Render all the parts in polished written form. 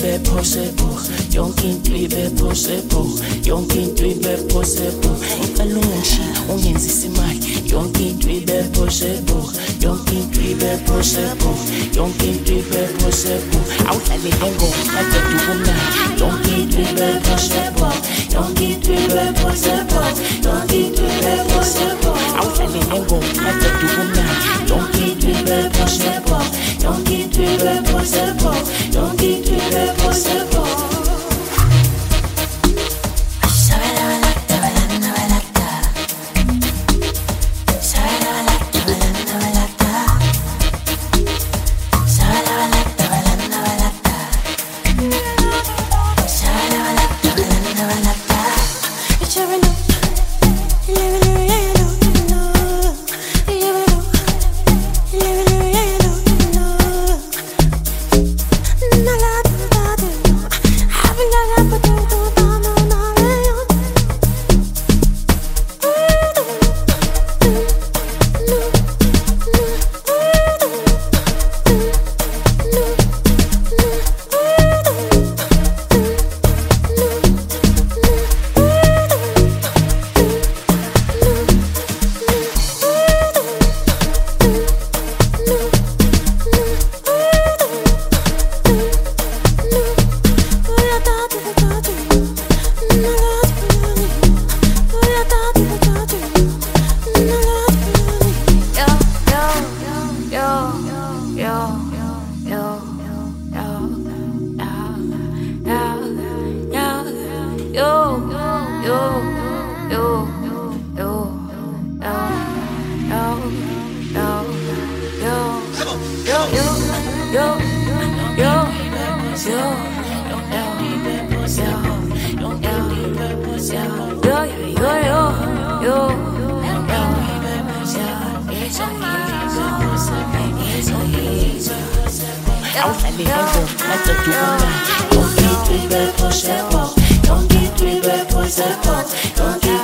ibe possible, yonke into ibe possible, yonke into ibe possible. Icela ungishi ungenzisa imali, yonke into ibe possible, yonke into ibe possible, yonke into ibe possible. Awudlale ngengoma kade dukumnandi, yonke into ibe possible, yonke into ibe possible, yonke into ibe possible. Awudlale ngengoma kade dukumnandi, yonke into ibe possible, yonke into ibe possible, yonke into ibe possible.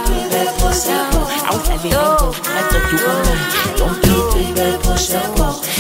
Don't